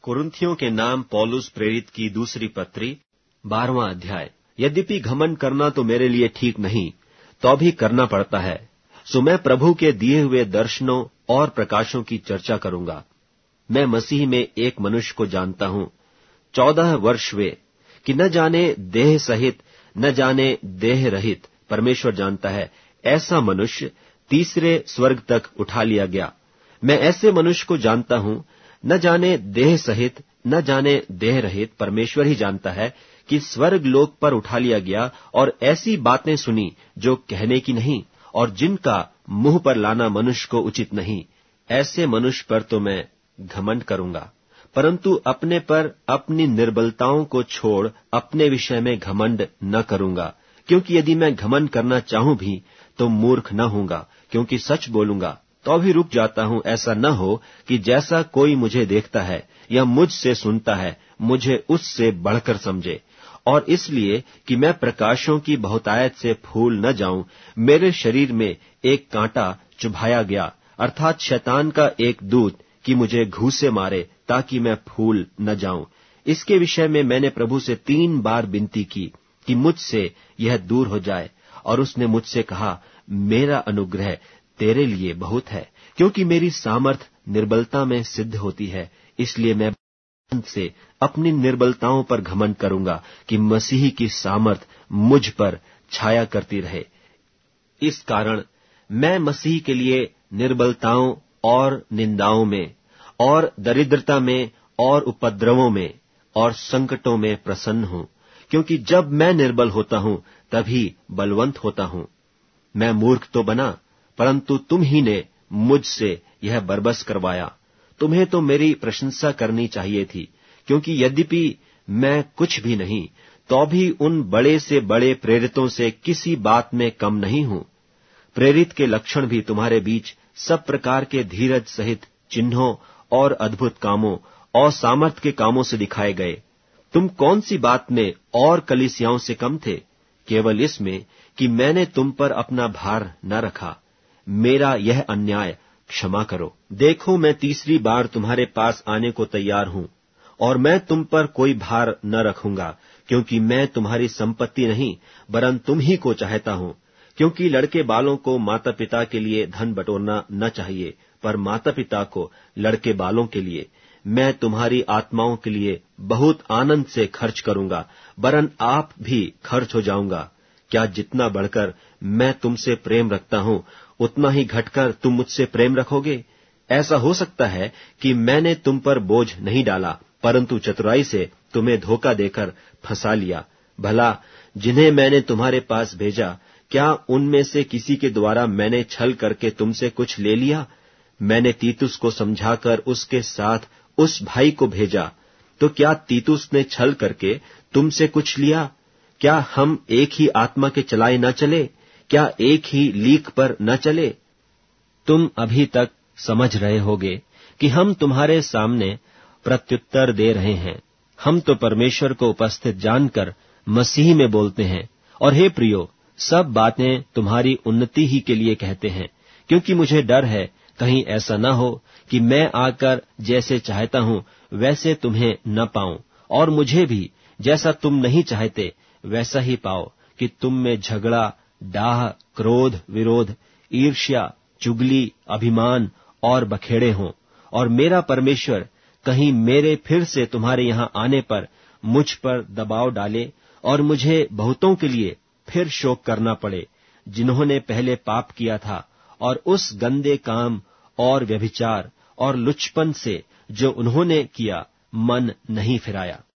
कुरिन्थियों के नाम पौलुस प्रेरित की दूसरी पत्री 12वां अध्याय। यद्यपि घमंड करना तो मेरे लिए ठीक नहीं, तो भी करना पड़ता है। सो मैं प्रभु के दिए हुए दर्शनों और प्रकाशों की चर्चा करूंगा। मैं मसीह में एक मनुष्य को जानता हूं, 14 वर्ष वे, कि न जाने देह सहित न जाने देह रहित परमेश्वर जानता है, ऐसा मनुष्य तीसरे स्वर्ग तक उठा लिया गया। मैं ऐसे मनुष्य को जानता हूं, न जाने देह सहित न जाने देह रहित परमेश्वर ही जानता है, कि स्वर्ग लोक पर उठा लिया गया, और ऐसी बातें सुनी जो कहने की नहीं और जिनका मुंह पर लाना मनुष्य को उचित नहीं। ऐसे मनुष्य पर तो मैं घमंड करूंगा, परंतु अपने पर अपनी निर्बलताओं को छोड़ अपने विषय में घमंड न करूंगा। क्योंकि यदि मैं घमंड करना चाहूं भी तो मूर्ख न होऊंगा, क्योंकि सच बोलूंगा। तो भी रुक जाता हूं, ऐसा न हो कि जैसा कोई मुझे देखता है या मुझसे सुनता है, मुझे उससे बढ़कर समझे। और इसलिए कि मैं प्रकाशों की बहुतायत से फूल न जाऊं, मेरे शरीर में एक कांटा चुभाया गया, अर्थात शैतान का एक दूत, कि मुझे घूंसे मारे ताकि मैं फूल न जाऊं। इसके विषय में मैंने प्रभु से 3 बार विनती की कि मुझसे यह दूर हो जाए, और उसने मुझसे कहा, मेरा अनुग्रह तेरे लिए बहुत है, क्योंकि मेरी सामर्थ निर्बलता में सिद्ध होती है। इसलिए मैं से अपनी निर्बलताओं पर घमंड करूंगा कि मसीह की सामर्थ मुझ पर छाया करती रहे। इस कारण मैं मसीह के लिए निर्बलताओं और निंदाओं में और दरिद्रता में और उपद्रवों में और संकटों में प्रसन्न हूं, क्योंकि जब मैं निर्बल होता हूं तभी बलवंत होता हूं। मैं मूर्ख तो बना, परंतु तुम ही ने मुझसे यह बरबस करवाया। तुम्हें तो मेरी प्रशंसा करनी चाहिए थी, क्योंकि यद्यपि मैं कुछ भी नहीं, तो भी उन बड़े से बड़े प्रेरितों से किसी बात में कम नहीं हूं। प्रेरित के लक्षण भी तुम्हारे बीच सब प्रकार के धीरज सहित चिन्हों और अद्भुत कामों और सामर्थ के कामों से दिखाए गए। तुम कौन सी बात में और कलीसियाओं से कम थे? केवल इसमें कि मैंने तुम पर अपना भार न रखा। मेरा यह अन्याय क्षमा करो। देखो, मैं तीसरी बार तुम्हारे पास आने को तैयार हूं, और मैं तुम पर कोई भार न रखूंगा, क्योंकि मैं तुम्हारी संपत्ति नहीं, वरन तुम ही को चाहता हूं। क्योंकि लड़के बालों को माता पिता के लिए धन बटोरना न चाहिए, पर माता पिता को लड़के बालों के लिए। मैं तुम्हारी आत्माओं के लिए बहुत आनंद से खर्च करूंगा, वरन आप भी खर्च हो जाऊंगा। क्या जितना बढ़कर मैं तुमसे प्रेम रखता हूं, उतना ही घटकर तुम मुझसे प्रेम रखोगे? ऐसा हो सकता है कि मैंने तुम पर बोझ नहीं डाला, परंतु चतुराई से तुम्हें धोखा देकर फंसा लिया। भला जिन्हें मैंने तुम्हारे पास भेजा, क्या उनमें से किसी के द्वारा मैंने छल करके तुमसे कुछ ले लिया? मैंने तीतुस को समझाकर उसके साथ उस भाई को भेजा, तो क्या तीतुस ने छल करके तुमसे कुछ लिया? क्या हम एक ही आत्मा के चलाए न चले? क्या एक ही लीक पर न चले? तुम अभी तक समझ रहे होगे कि हम तुम्हारे सामने प्रत्युत्तर दे रहे हैं। हम तो परमेश्वर को उपस्थित जानकर मसीह में बोलते हैं। और हे प्रियो, सब बातें तुम्हारी उन्नति ही के लिए कहते हैं, क्योंकि मुझे डर है कहीं ऐसा न हो कि मैं आकर जैसे चाहता हूं वैसे तुम्हें न पाऊं, और मुझे भी जैसा तुम नहीं चाहते वैसा ही पाओ, कि तुम में झगड़ा, डाह, क्रोध, विरोध, ईर्ष्या, चुगली, अभिमान और बखेड़े हों। और मेरा परमेश्वर कहीं मेरे फिर से तुम्हारे यहां आने पर मुझ पर दबाव डाले, और मुझे बहुतों के लिए फिर शोक करना पड़े, जिन्होंने पहले पाप किया था, और उस गंदे काम और व्यभिचार और लुचपन से जो उन्होंने किया मन नहीं फिराया।